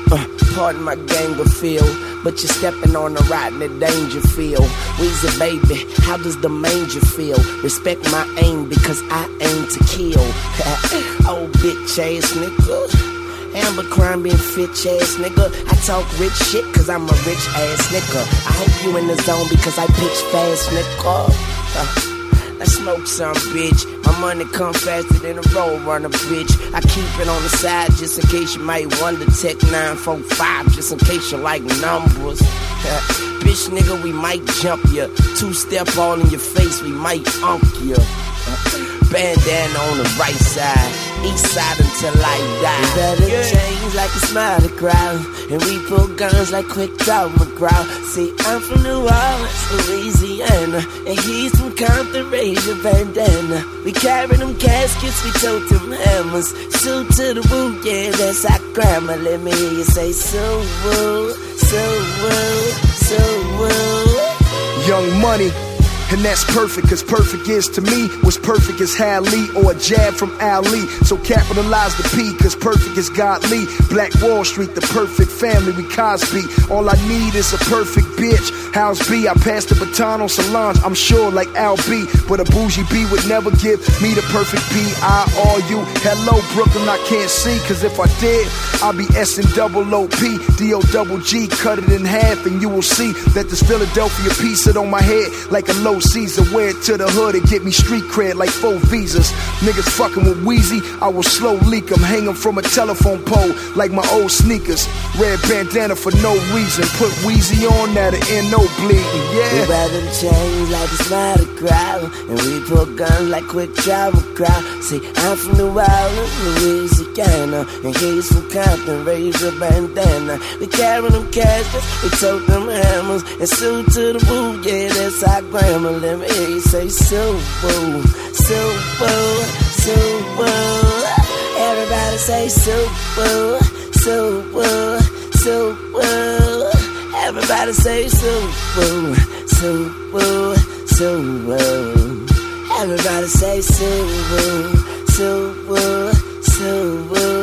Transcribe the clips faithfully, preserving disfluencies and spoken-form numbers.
Uh, pardon my gang of feel, but you're stepping on the rotten and danger field. Weezy baby, how does the manger feel? Respect my aim because I aim to kill. Oh bitch ass nigga, Amber crime being bitch ass nigga. I talk rich shit cause I'm a rich ass nigga. I hope you in the zone because I pitch fast nigga. uh, Let's smoke some, bitch. My money come faster than a road runner, bitch. I keep it on the side just in case you might wonder. Tech nine four five just in case you like numbers. Bitch nigga, we might jump ya. Two step all in your face, we might unk ya. Bandana on the right side, east side until I die. We better yeah. change like a smarter crowd, and we pull guns like Quick Draw McGraw. See, I'm from New Orleans, Louisiana, and he's from Compton, raise your bandana. We carry them caskets, we tote them hammers. Suit to the woo, yeah, that's our grammar. Let me hear you say so woo, so woo, so woo. Young Money. And that's perfect, cause perfect is to me what's perfect is Hallie or a jab from Ali. So capitalize the P, cause perfect is godly. Black Wall Street, the perfect family, we Cosby. All I need is a perfect bitch. How's B? I passed the baton on Solange, I'm sure like Al B. But a bougie B would never give me the perfect P I R U. Hello Brooklyn, I can't see, cause if I did, I'd be S and double O P, D O double G, cut it in half and you will see that this Philadelphia piece sit on my head like a low Caesar. Wear it to the hood and get me street cred like four visas. Niggas fucking with Weezy, I will slow leak them. Hang them from a telephone pole like my old sneakers. Red bandana for no reason. Put Weezy on that and end no bleeding, yeah. We rather change like it's not a crowd, and we pull guns like Quick Draw McGraw. See, I'm from New Orleans, Louisiana, and he's from Compton, raise your bandana. We carry them caskets, we tote them hammers, and suit to the woo, yeah, that's our grammar. Let me hear you say so woo, so woo, so woo. Everybody say so woo, so woo, so woo. Everybody say so woo, so woo, so woo. Everybody say so woo, so woo, so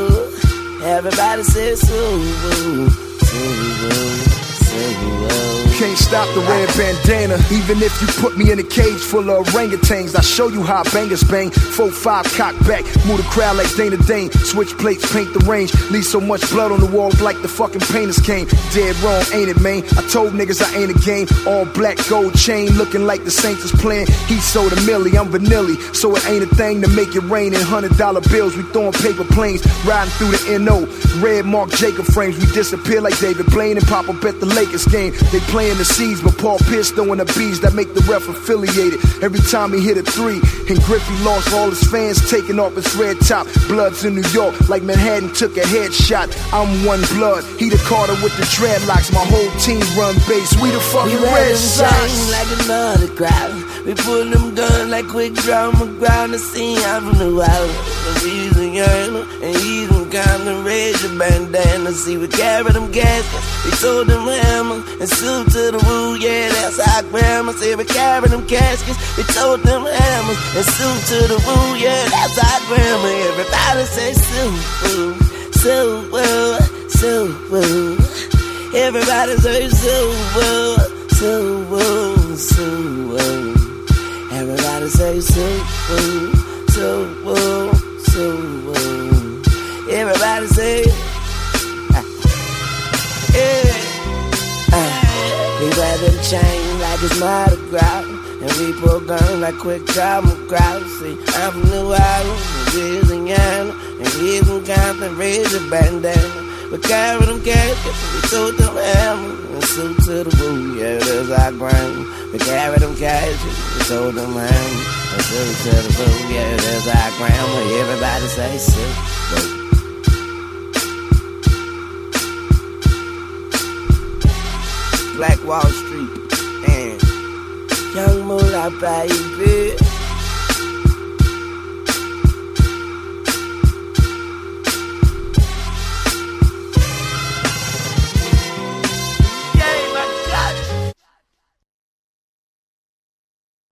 woo. Everybody say so woo, so woo, so woo. Can't stop the red bandana, even if you put me in a cage full of orangutans. I show you how bangers bang. four five cock back, move the crowd like Dana Dane. Switch plates, paint the range. Leave so much blood on the walls like the fucking painters came. Dead wrong, ain't it, man? I told niggas I ain't a game. All black gold chain, looking like the Saints is playing. He sold a milli, I'm vanilla, so it ain't a thing to make it rain in hundred dollar bills. We throwing paper planes, riding through the N O. Red Mark Jacob frames, we disappear like David Blaine and pop up at the Lakers game. They playing the seeds, but Paul Pierce throwing the bees that make the ref affiliated. Every time he hit a three, and Griffey lost all his fans, taking off his red top. Bloods in New York, like Manhattan took a headshot. I'm one blood, he the Carter with the dreadlocks. My whole team run base, we the fucking we Red Sox. Like another crowd, we pull them guns like Quick Draw McGraw. To see I'm from New Orleans, Louisiana, and he's from Compton, raise your bandana. See, we carry them gaskets, we told them hammer, and suit to the woo, yeah, that's our grandma. See, we carry them caskets, we told them hammers, and suit to the woo, yeah, that's our grandma. Everybody say so woo, so woo, so woo. Everybody say so woo, so woo, so woo. Everybody say so woo, so woo, so woo. Everybody say, yeah. Uh, we wear them chains like it's Mardi Gras, and we pull guns like Quick Draw McGraw. See, I'm from New Orleans, Louisiana, and he's from Compton, raise your bandana. We carry them caskets, we told them hammers, and suit to the woo, yeah, that's our grandma. We carry them caskets, we told them hammers, and suit to the woo, yeah, that's our grandma. Everybody say so woo. Black Wall Street and Young Moolah, baby.